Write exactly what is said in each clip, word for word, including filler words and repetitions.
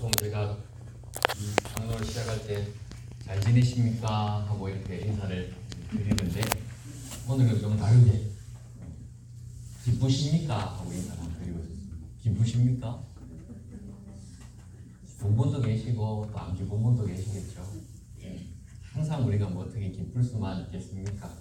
보통 제가 이 강론을 시작할 때 잘 지내십니까? 하고 이렇게 인사를 드리는데 오늘은 좀 다르게 기쁘십니까? 하고 인사를 드리고 있습니다. 기쁘십니까? 기쁜 분도 계시고 또 안 기쁜 분도 계시겠죠. 항상 우리가 뭐 어떻게 기쁠 수만 있겠습니까?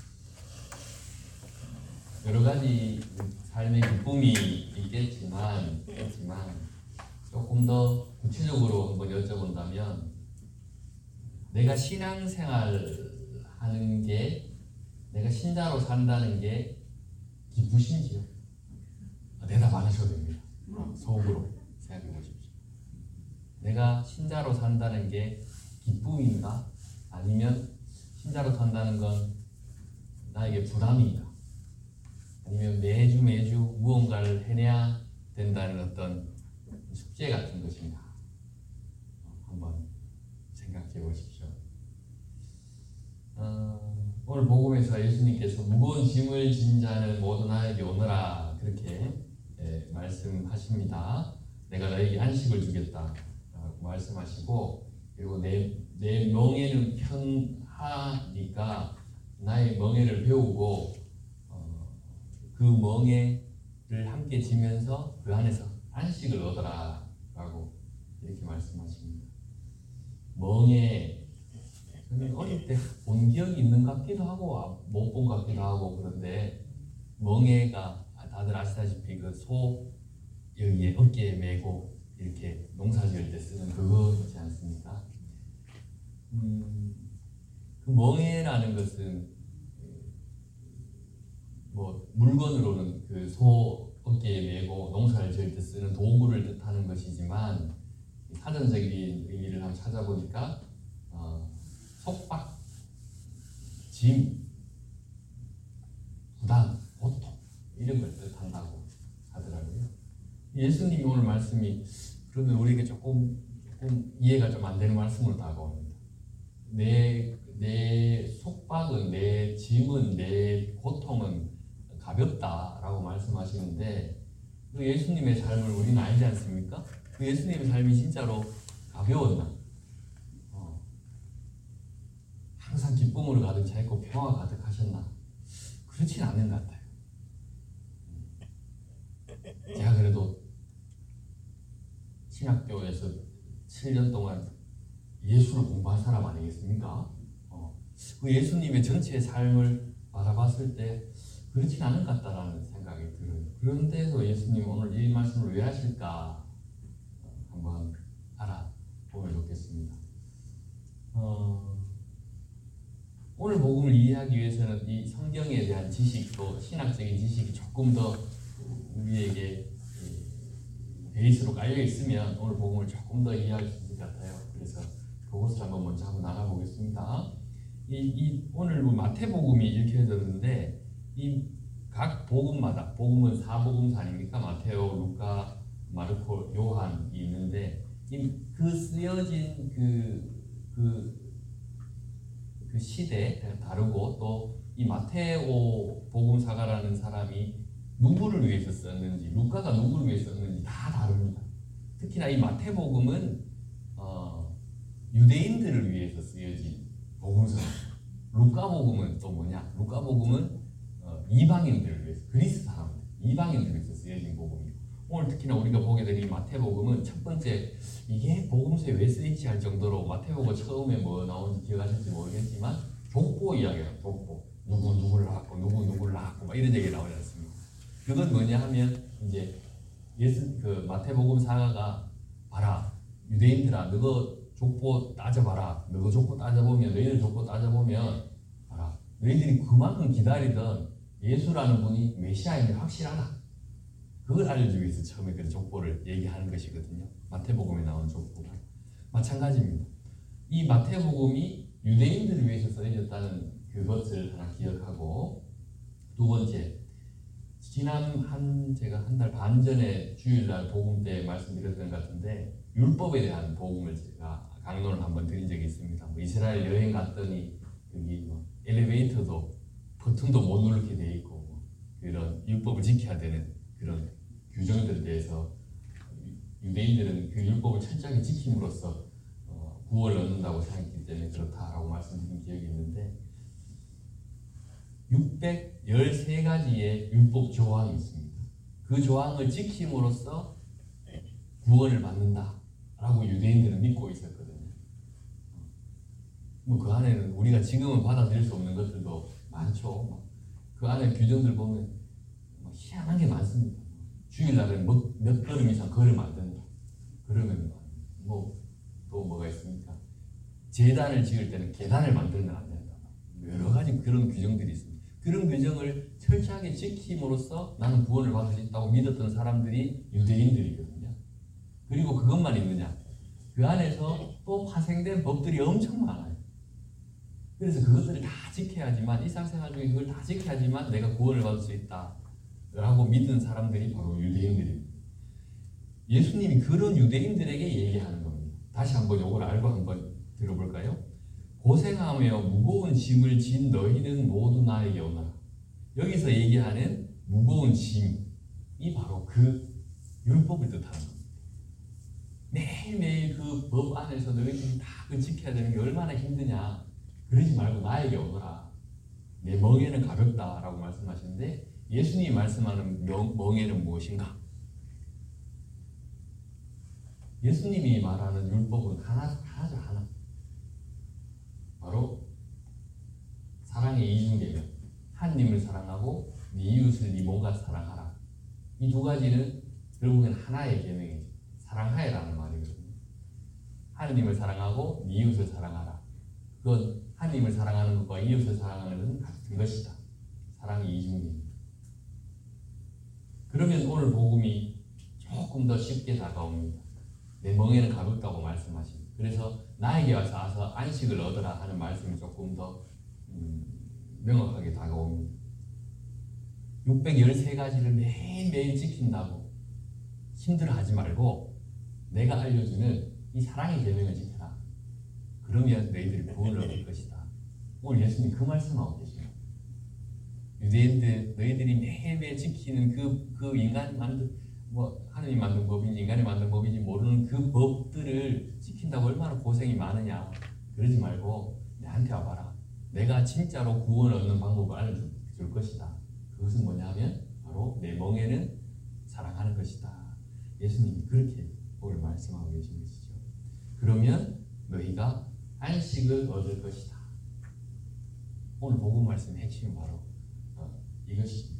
여러 가지 삶의 기쁨이 있겠지만, 있겠지만 조금 더 구체적으로 한번 여쭤본다면 내가 신앙생활 하는 게, 내가 신자로 산다는 게 기쁘신지요? 대답 안 하셔도 됩니다. 속으로 생각해 보십시오. 내가 신자로 산다는 게 기쁨인가? 아니면 신자로 산다는 건 나에게 부담인가? 아니면 매주 매주 무언가를 해내야 된다는 어떤 숙제 같은 것인가? 한번 생각해 보십시오. 어, 오늘 복음에서 예수님께서 무거운 짐을 진 자는 모두 나에게 오너라 그렇게 예, 말씀하십니다. 내가 너에게 안식을 주겠다 라고 말씀하시고, 그리고 내, 내 멍에는 편하니까 나의 멍에를 배우고 어, 그 멍에를 함께 지면서 그 안에서 안식을 얻어라 라고 이렇게 말씀하십니다. 멍에 저는 어릴 때 본 기억이 있는 것 같기도 하고 못 본 것 같기도 하고, 그런데 멍에가 다들 아시다시피 그 소 여기에 어깨에 메고 이렇게 농사 지을 때 쓰는 그거지 않습니까? 음, 그 멍에라는 것은 뭐 물건으로는 그 소 어깨에 메고 농사를 지을 때 쓰는 도구를 뜻하는 것이지만, 사전적인 의미를 한번 찾아보니까 어, 속박, 짐, 부담, 고통 이런 걸 뜻한다고 하더라고요. 예수님이 오늘 말씀이 그러면 우리에게 조금 조금 이해가 좀 안 되는 말씀으로 다가옵니다. 내, 내 속박은, 내 짐은, 내 고통은 가볍다라고 말씀하시는데, 그 예수님의 삶을 우리는 알지 않습니까? 그 예수님의 삶이 진짜로 가벼웠나? 어. 항상 기쁨으로 가득 차 있고 평화 가득하셨나? 그렇진 않는 것 같아요. 제가 그래도 신학교에서 칠 년 동안 예수를 공부한 사람 아니겠습니까? 어. 그 예수님의 전체 삶을 바라봤을 때 그렇진 않은 것 같다라는 생각이 들어요. 그런데도 예수님 오늘 이 말씀을 왜 하실까 한번 알아보면 좋겠습니다. 어, 오늘 복음을 이해하기 위해서는 이 성경에 대한 지식, 또 신학적인 지식이 조금 더 우리에게 베이스로 깔려 있으면 오늘 복음을 조금 더 이해할 수 있을 것 같아요. 그래서 그것을 한번 먼저 한번 나눠보겠습니다. 이, 이 오늘 마태복음이 읽혀졌는데, 이 각 복음마다, 복음은 사복음서 아닙니까? 마테오, 루카, 마르코, 요한이 있는데, 이, 그 쓰여진 그, 그, 그 시대 다르고, 또 이 마테오 복음사가라는 사람이 누구를 위해서 썼는지, 루카가 누구를 위해서 썼는지 다 다릅니다. 특히나 이 마태복음은 어, 유대인들을 위해서 쓰여진 복음서입니다. 루카복음은 또 뭐냐? 루카복음은 어, 이방인들을 위해서, 그리스 사람들, 이방인들을 위해서 쓰여진 복음이고, 오늘 특히나 우리가 보게 될 이 마태복음은 첫 번째, 이게 복음서에 왜 쓰이지 할 정도로 마태복음 처음에 뭐 나오는지 기억하실지 모르겠지만 족보 이야기예요. 족보. 누구 누구를 낳았고 누구 누구를 낳았고 막 이런 얘기 나오지 않습니까? 그건 뭐냐 하면 이제 예수 그 마태복음 사가가 봐라, 유대인들아 너거 족보 따져봐라, 너거 족보 따져보면, 너희들 족보 따져보면 봐라, 너희들이 그만큼 기다리던 예수라는 분이 메시아임을 확실하다, 그걸 알려주기 위해서 처음에 그 족보를 얘기하는 것이거든요. 마태복음에 나온 족보가 마찬가지입니다. 이 마태복음이 유대인들을 위해서 써졌다는 그것을 하나 기억하고, 두 번째, 지난 한 제가 한 달 반 전에 주일날 복음 때 말씀드렸던 것 같은데, 율법에 대한 복음을 제가 강론을 한번 드린 적이 있습니다. 뭐 이스라엘 여행 갔더니 여기 뭐 엘리베이터도 버튼도 못 누르게 돼 있고, 뭐 이런 율법을 지켜야 되는 그런 규정들에 대해서 유대인들은 그 율법을 철저하게 지킴으로써 어, 구원을 얻는다고 생각했기 때문에 그렇다라고 말씀드린 기억이 있는데 육백십삼 가지의 율법 조항이 있습니다. 그 조항을 지킴으로써 구원을 받는다라고 유대인들은 믿고 있었거든요. 뭐 그 안에는 우리가 지금은 받아들일 수 없는 것들도 많죠. 그 안에 규정들 보면 뭐 희한한 게 많습니다. 주일날은 몇, 몇 걸음 이상 걸으면 안 된다. 그러면 뭐 또 뭐가 있습니까? 제단을 지을 때는 계단을 만들면 안 된다. 여러 가지 그런 규정들이 있습니다. 그런 규정을 철저하게 지킴으로써 나는 구원을 받을 수 있다고 믿었던 사람들이 유대인들이거든요. 그리고 그것만 있느냐? 그 안에서 또 파생된 법들이 엄청 많아요. 그래서 그것들을 다 지켜야지만 일상생활 중에 그걸 다 지켜야지만 내가 구원을 받을 수 있다 라고 믿는 사람들이 바로 유대인들입니다. 예수님이 그런 유대인들에게 얘기하는 겁니다. 다시 한번 이걸 알고 한번 들어볼까요? 고생하며 무거운 짐을 진 너희는 모두 나에게 오너라. 여기서 얘기하는 무거운 짐이 바로 그 율법을 뜻하는 겁니다. 매일매일 그 법 안에서 너희들이 다 그 지켜야 되는 게 얼마나 힘드냐. 그러지 말고 나에게 오너라. 내 멍에는 가볍다라고 말씀하시는데 예수님이 말씀하는 명, 멍에는 무엇인가? 예수님이 말하는 율법은 하나, 하나죠. 하나. 바로 사랑의 이중계명. 하나님을 사랑하고 네 이웃을 네 몸과 사랑하라. 이 두 가지는 결국엔 하나의 계명이죠. 사랑하여라는 말이거든요. 하나님을 사랑하고 네 이웃을 사랑하라. 그건 하나님을 사랑하는 것과 이웃을 사랑하는 것은 같은 것이다. 사랑의 이중계명. 그러면 오늘 복음이 조금 더 쉽게 다가옵니다. 내 멍에는 가볍다고 말씀하십니다. 그래서 나에게 와서 안식을 얻으라 하는 말씀이 조금 더 음, 명확하게 다가옵니다. 육백십삼 가지를 매일매일 지킨다고 힘들어하지 말고 내가 알려주는 이 사랑의 계명을 지켜라. 그러면 너희들이 구원을 얻을 것이다. 오늘 예수님 그 말씀하고 계십니다. 유대인들 너희들이 매일매일 지키는 그, 그 인간 만든 뭐 하느님 만든 법인지 인간이 만든 법인지 모르는 그 법들을 지킨다고 얼마나 고생이 많으냐. 그러지 말고 내한테 와봐라. 내가 진짜로 구원을 얻는 방법을 알려줄 것이다. 그것은 뭐냐면 바로 내 멍에는 사랑하는 것이다. 예수님이 그렇게 오늘 말씀하고 계신 것이죠. 그러면 너희가 안식을 얻을 것이다. 오늘 복음 말씀의 핵심은 바로 어, 이것입니다.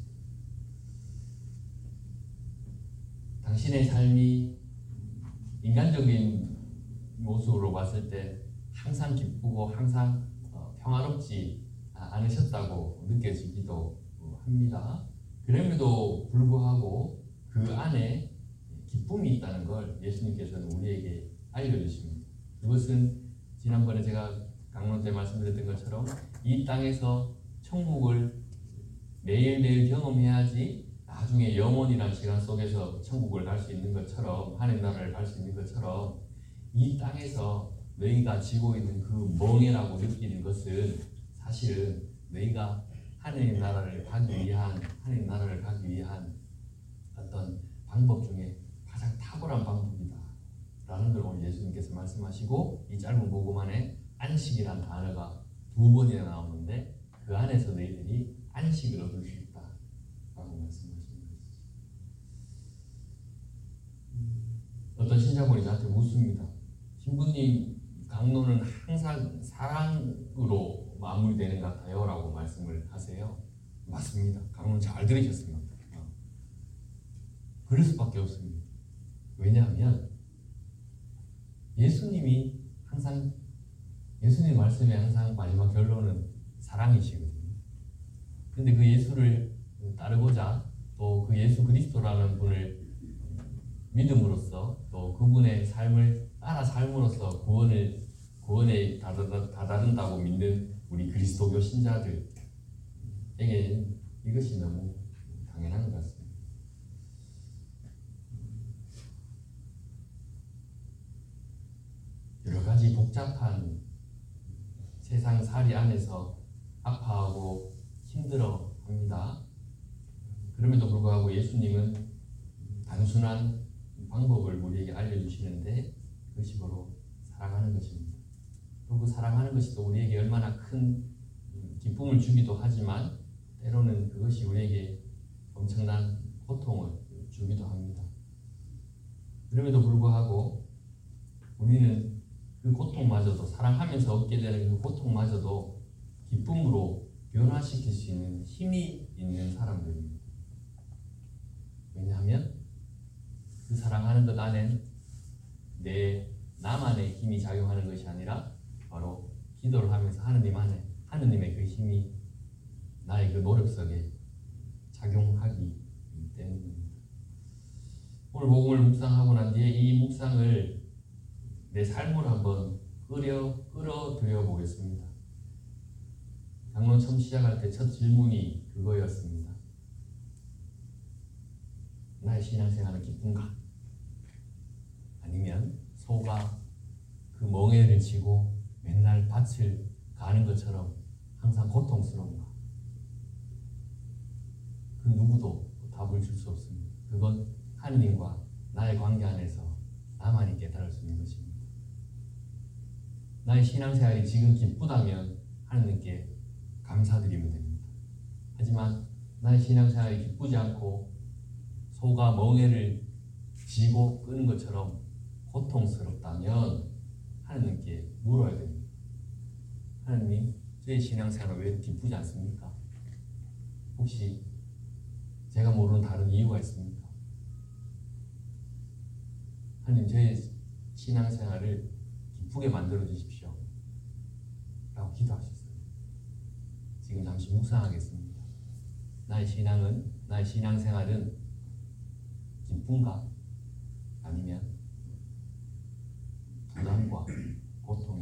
당신의 삶이 인간적인 모습으로 봤을 때 항상 기쁘고 항상 평화롭지 않으셨다고 느껴지기도 합니다. 그럼에도 불구하고 그 안에 기쁨이 있다는 걸 예수님께서는 우리에게 알려주십니다. 그것은 지난번에 제가 강론 때 말씀드렸던 것처럼 이 땅에서 천국을 매일매일 경험해야지 나중에 영원이라는 시간 속에서 천국을 갈 수 있는 것처럼 하나님 나라를 갈 수 있는 것처럼 이 땅에서 너희가 지고 있는 그 멍에라고 느끼는 것은 사실은 너희가 하나님 나라를 가기 위한 하나님 나라를 가기 위한 어떤 방법 중에 가장 탁월한 방법이다 라는 걸 오늘 예수님께서 말씀하시고 이 짧은 복음 안에 안식이란 단어가 두 번이나 나오는데 그 안에서 너희들이 안식을 얻을 수 있다 라고 말씀하십니다. 어떤 신자분이 저한테 묻습니다. 신부님 강론은 항상 사랑으로 마무리되는 것 같아요 라고 말씀을 하세요. 맞습니다. 강론 잘 들으셨습니다. 그럴 수밖에 없습니다. 왜냐하면 예수님이 항상 예수님 말씀의 항상 마지막 결론은 사랑이시거든요. 근데 그 예수를 따르고자 또 그 예수 그리스도라는 분을 믿음으로써 또 그분의 삶을 따라 삶으로써 구원을 구원에 다다른다고 믿는 우리 그리스도교 신자들에게 이것이 너무 당연한 것 같습니다. 여러 가지 복잡한 세상 살이 안에서 아파하고 힘들어 합니다. 그럼에도 불구하고 예수님은 단순한 방법을 우리에게 알려주시는데 그것이 바로 사랑하는 것입니다. 또 그 사랑하는 것이 또 우리에게 얼마나 큰 기쁨을 주기도 하지만 때로는 그것이 우리에게 엄청난 고통을 주기도 합니다. 그럼에도 불구하고 우리는 그 고통마저도, 사랑하면서 얻게 되는 그 고통마저도 기쁨으로 변화시킬 수 있는 힘이 있는 사람들입니다. 왜냐하면 그 사랑하는 것 안엔 내 나만의 힘이 작용하는 것이 아니라 바로 기도를 하면서 하느님 안에 하느님의 그 힘이 나의 그 노력 속에 작용하기 때문입니다. 오늘 복음을 묵상하고 난 뒤에 이 묵상을 내 삶으로 한번 끌어, 끌어들여 보겠습니다. 강론 처음 시작할 때 첫 질문이 그거였습니다. 나의 신앙생활은 기쁜가? 아니면 소가 그 멍에를 지고 맨날 밭을 가는 것처럼 항상 고통스러운가? 그 누구도 답을 줄 수 없습니다. 그건 하느님과 나의 관계 안에서 나만이 깨달을 수 있는 것입니다. 나의 신앙생활이 지금 기쁘다면 하느님께 감사드리면 됩니다. 하지만 나의 신앙생활이 기쁘지 않고 소가 멍에를 지고 끄는 것처럼 고통스럽다면 하느님께 물어야 됩니다. 하느님, 저의 신앙생활은 왜 기쁘지 않습니까? 혹시 제가 모르는 다른 이유가 있습니까? 하느님, 저의 신앙생활을 기쁘게 만들어 주십시오 라고 기도하셨어요. 지금 잠시 묵상하겠습니다. 나의 신앙은, 나의 신앙생활은 기쁜가? 아니면 부담과 고통이